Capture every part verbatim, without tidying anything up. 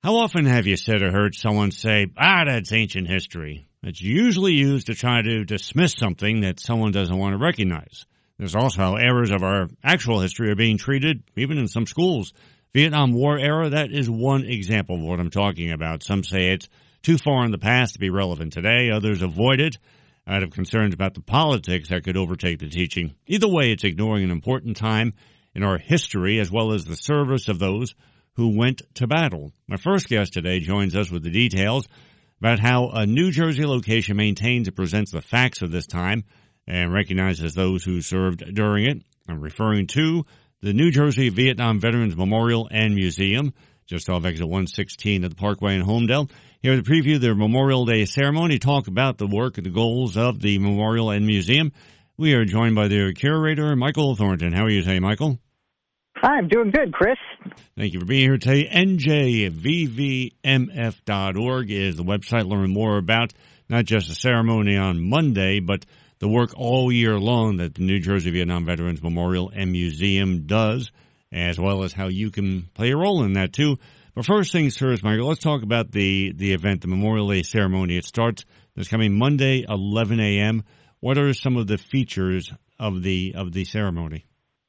How often have you said or heard someone say, ah, that's ancient history? It's usually used to try to dismiss something that someone doesn't want to recognize. There's also how eras of our actual history are being treated, even in some schools. Vietnam War era, that is one example of what I'm talking about. Some say it's too far in the past to be relevant today. Others avoid it out of concerns about the politics that could overtake the teaching. Either way, it's ignoring an important time in our history as well as the service of those who went to battle. My first guest today joins us with the details about how a New Jersey location maintains and presents the facts of this time and recognizes those who served during it. I'm referring to the New Jersey Vietnam Veterans Memorial and Museum, just off exit one sixteen at the Parkway in Homedale. Here to preview their Memorial Day ceremony, talk about the work and the goals of the Memorial and Museum. We are joined by their curator, Michael Thornton. How are you today, Michael? Hi, I'm doing good, Chris. Thank you for being here today. N J V V M F dot org is the website. Learn more about not just the ceremony on Monday, but the work all year long that the New Jersey Vietnam Veterans Memorial and Museum does, as well as how you can play a role in that, too. But first things first, Michael, let's talk about the, the event, the Memorial Day ceremony. It starts this coming Monday, eleven a.m. What are some of the features of the of the ceremony?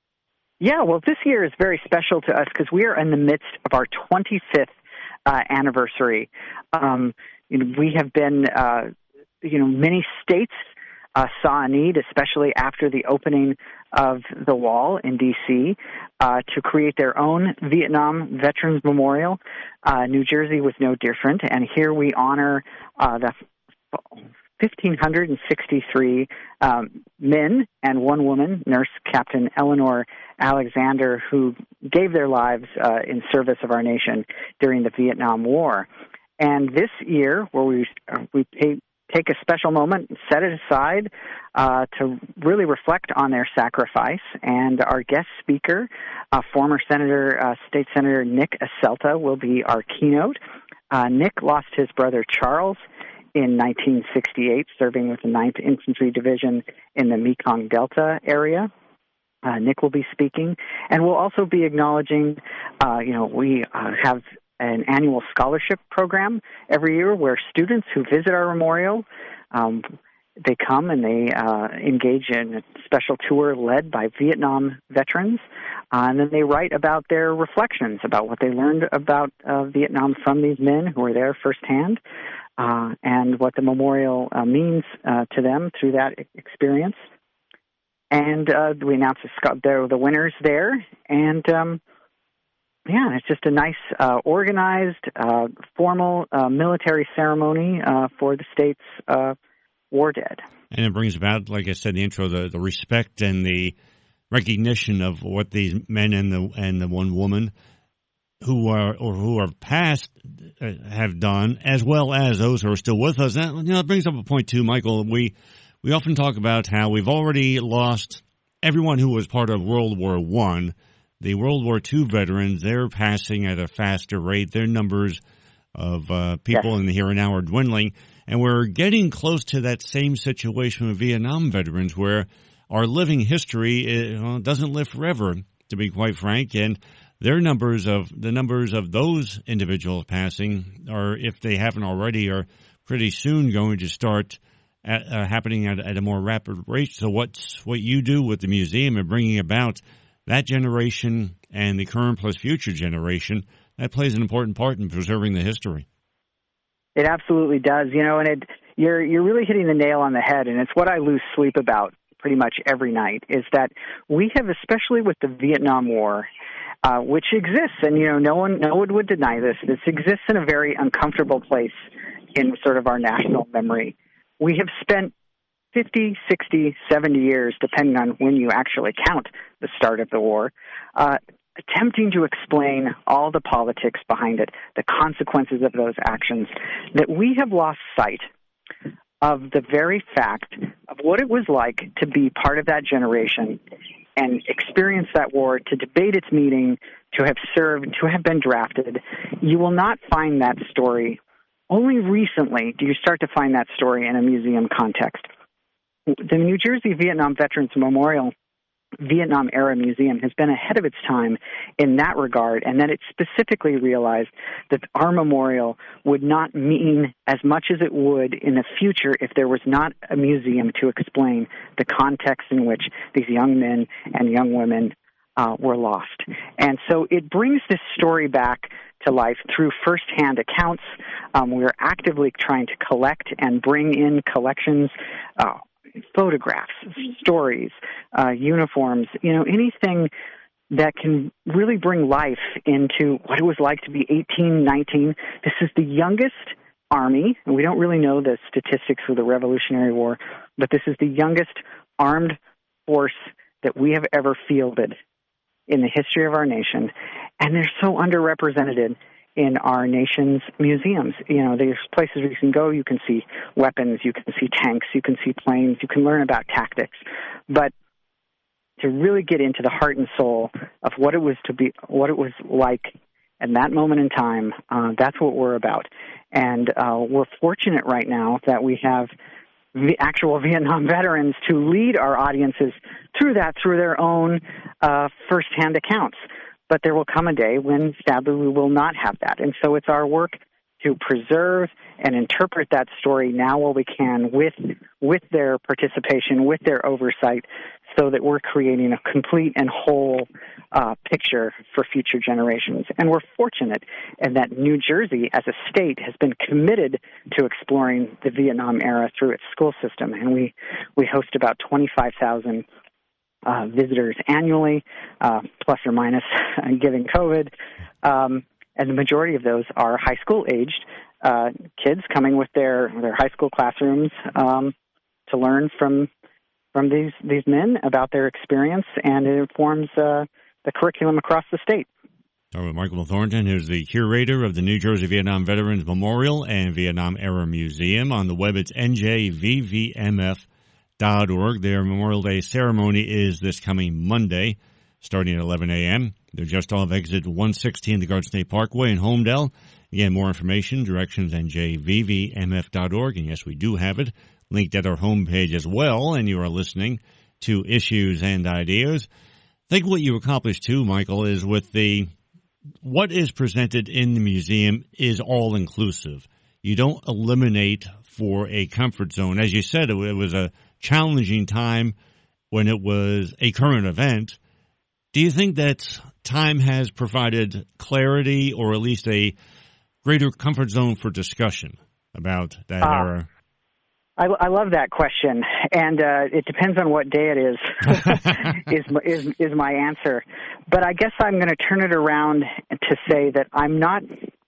Yeah, well, this year is very special to us because we are in the midst of our twenty-fifth uh, anniversary. Um, you know, we have been, uh, you know, many states uh, saw a need, especially after the opening of the wall in D C, uh, to create their own Vietnam Veterans Memorial. Uh, New Jersey was no different, and here we honor uh, the one thousand five hundred sixty-three um, men and one woman, Nurse Captain Eleanor Alexander, who gave their lives uh, in service of our nation during the Vietnam War. And this year, where we uh, we pay, take a special moment, set it aside uh, to really reflect on their sacrifice. And our guest speaker, uh, former Senator, uh, State Senator Nick Acelta, will be our keynote. Uh, Nick lost his brother Charles in nineteen sixty-eight, serving with the ninth Infantry Division in the Mekong Delta area. Uh, Nick will be speaking, and we'll also be acknowledging, uh, you know, we uh, have an annual scholarship program every year where students who visit our memorial, um, they come and they uh, engage in a special tour led by Vietnam veterans, uh, and then they write about their reflections about what they learned about uh, Vietnam from these men who were there firsthand. Uh, and what the memorial uh, means uh, to them through that experience. And uh, we announced the, the winners there. And, um, yeah, it's just a nice, uh, organized, uh, formal uh, military ceremony uh, for the state's uh, war dead. And it brings about, like I said in the intro, the, the respect and the recognition of what these men and the and the one woman who are or who are past uh, have done, as well as those who are still with us. That, you know, it brings up a point too, Michael. We we often talk about how we've already lost everyone who was part of World War One. The World War Two veterans, they're passing at a faster rate. Their numbers of uh, people yes. in the here and now are dwindling, and we're getting close to that same situation with Vietnam veterans, where our living history uh, well, doesn't live forever, to be quite frank, and Their numbers of the numbers of those individuals passing are, if they haven't already, are pretty soon going to start at, uh, happening at, at a more rapid rate. So, what's what you do with the museum and bringing about that generation and the current plus future generation, that plays an important part in preserving the history. It absolutely does, you know, and it you're you're really hitting the nail on the head, and it's what I lose sleep about pretty much every night. Is that we have, especially with the Vietnam War, Uh, which exists, and you know, no one, no one would deny this. This exists in a very uncomfortable place in sort of our national memory. We have spent fifty, sixty, seventy years, depending on when you actually count the start of the war, uh, attempting to explain all the politics behind it, the consequences of those actions, that we have lost sight of the very fact of what it was like to be part of that generation and experience that war, to debate its meaning, to have served, to have been drafted. You will not find that story. Only recently do you start to find that story in a museum context. The New Jersey Vietnam Veterans Memorial Vietnam-era museum has been ahead of its time in that regard, and that it specifically realized that our memorial would not mean as much as it would in the future if there was not a museum to explain the context in which these young men and young women uh, were lost. And so it brings this story back to life through firsthand accounts. Um, we're actively trying to collect and bring in collections, uh, photographs, stories, uh, uniforms, you know, anything that can really bring life into what it was like to be eighteen, nineteen. This is the youngest army, and we don't really know the statistics for the Revolutionary War, but this is the youngest armed force that we have ever fielded in the history of our nation, and they're so underrepresented in our nation's museums. You know, there's places where you can go, you can see weapons, you can see tanks, you can see planes, you can learn about tactics. But to really get into the heart and soul of what it was to be, what it was like in that moment in time, uh, that's what we're about. And uh, we're fortunate right now that we have the actual Vietnam veterans to lead our audiences through that, through their own uh, firsthand accounts. But there will come a day when, sadly, we will not have that. And so it's our work to preserve and interpret that story now while we can with with their participation, with their oversight, so that we're creating a complete and whole uh, picture for future generations. And we're fortunate in that New Jersey, as a state, has been committed to exploring the Vietnam era through its school system. And we, we host about twenty-five thousand uh, visitors annually, uh, plus or minus, given COVID. Um, and the majority of those are high school-aged uh, kids coming with their, their high school classrooms um, to learn from from these, these men about their experience, and it informs uh, the curriculum across the state. All right, Michael Thornton, who's the curator of the New Jersey Vietnam Veterans Memorial and Vietnam-Era Museum. On the web, it's N J V V M F dot org. Their Memorial Day ceremony is this coming Monday, starting at eleven a.m. They're just off exit one sixteen, the Garden State Parkway in Homedale. Again, more information, directions, N J V V M F dot org. And yes, we do have it linked at our homepage as well, and you are listening to Issues and Ideas. I think what you accomplished, too, Michael, is with the what is presented in the museum is all-inclusive. You don't eliminate for a comfort zone. As you said, it was a challenging time when it was a current event. Do you think that time has provided clarity or at least a greater comfort zone for discussion about that uh, era? I, I love that question, and uh, it depends on what day it is, is, is, is my answer. But I guess I'm going to turn it around to say that I'm not,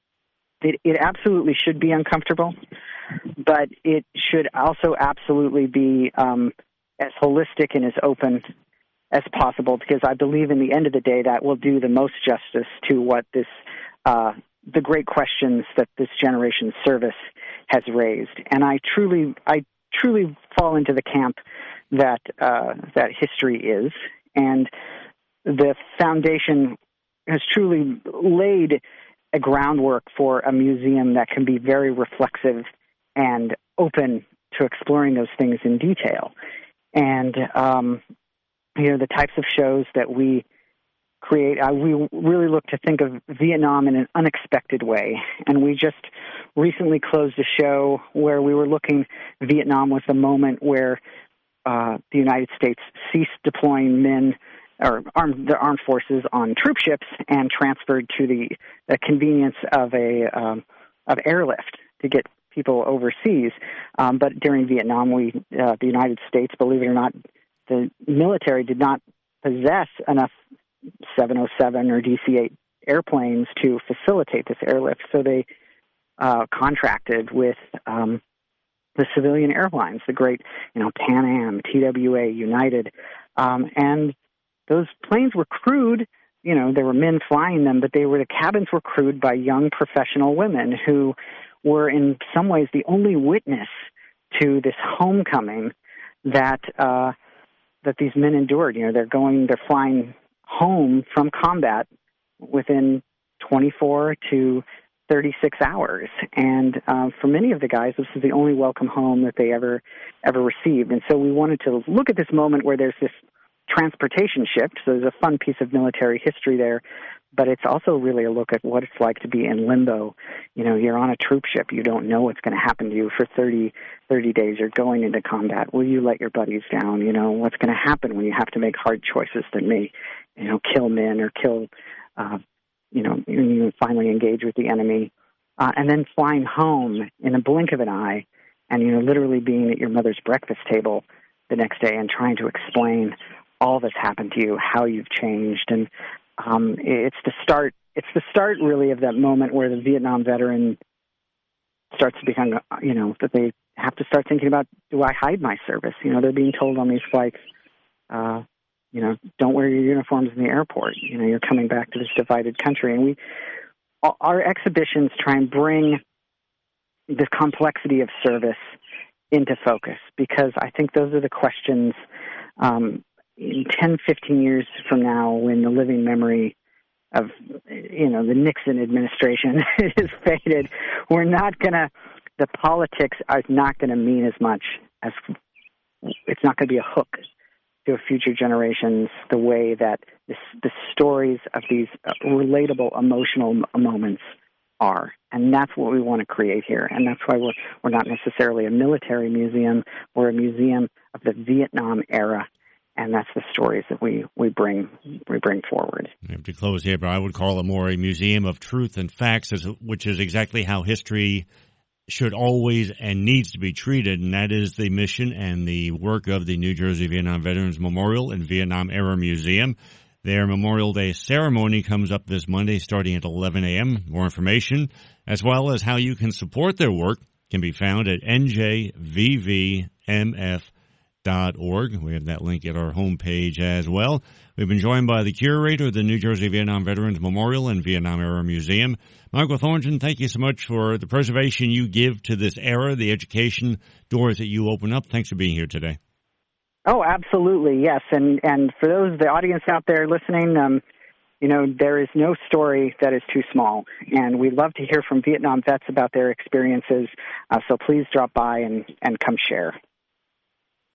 it, it absolutely should be uncomfortable, but it should also absolutely be um, as holistic and as open as possible, because I believe in the end of the day that will do the most justice to what this, uh, the great questions that this generation's service has raised. And I truly, I truly fall into the camp that uh, that history is, and the foundation has truly laid a groundwork for a museum that can be very reflexive and open to exploring those things in detail. And um, you know, the types of shows that we create, uh, we really look to think of Vietnam in an unexpected way. And we just recently closed a show where we were looking, Vietnam was the moment where uh, the United States ceased deploying men or armed, the armed forces on troop ships and transferred to the, the convenience of a um, of airlift to get people overseas. Um, but during Vietnam, we uh, the United States, believe it or not, the military did not possess enough seven oh seven or D C eight airplanes to facilitate this airlift, so they uh, contracted with um, the civilian airlines, the great, you know, Pan Am, T W A, United, um, and those planes were crewed. You know, there were men flying them, but they were the cabins were crewed by young professional women who were, in some ways, the only witness to this homecoming that uh, that these men endured. You know, they're going, they're flying home from combat within twenty-four to thirty-six hours. And uh, for many of the guys, this is the only welcome home that they ever ever received. And so we wanted to look at this moment where there's this transportation shipped, so there's a fun piece of military history there. But it's also really a look at what it's like to be in limbo. You know, you're on a troop ship. You don't know what's going to happen to you for thirty, thirty days. You're going into combat. Will you let your buddies down? You know, what's going to happen when you have to make hard choices that may, you know, kill men or kill, uh, you know, you finally engage with the enemy. Uh, and then flying home in a blink of an eye and, you know, literally being at your mother's breakfast table the next day and trying to explain all that's happened to you, how you've changed. And Um, it's the start. It's the start, really, of that moment where the Vietnam veteran starts to become, you know, that they have to start thinking about: do I hide my service? You know, they're being told on these flights, uh, you know, don't wear your uniforms in the airport. You know, you're coming back to this divided country, and we, our exhibitions try and bring the complexity of service into focus, because I think those are the questions. Um, In ten, fifteen years from now, when the living memory of, you know, the Nixon administration is faded, we're not going to, the politics are not going to mean as much as, it's not going to be a hook to future generations the way that this, the stories of these relatable, emotional moments are. And that's what we want to create here. And that's why we're, we're not necessarily a military museum. We're a museum of the Vietnam era. And that's the stories that we, we bring we bring forward. We have to close here, but I would call it more a museum of truth and facts, which is exactly how history should always and needs to be treated, and that is the mission and the work of the New Jersey Vietnam Veterans Memorial and Vietnam Era Museum. Their Memorial Day ceremony comes up this Monday starting at eleven a.m. More information, as well as how you can support their work, can be found at N J V V M F dot org. We have that link at our homepage as well. We've been joined by the curator of the New Jersey Vietnam Veterans Memorial and Vietnam Era Museum, Michael Thornton. Thank you so much for the preservation you give to this era, the education doors that you open up. Thanks for being here today. Oh, absolutely, yes. And and for those, the audience out there listening, um, you know, there is no story that is too small. And we love to hear from Vietnam vets about their experiences. Uh, so please drop by and, and come share.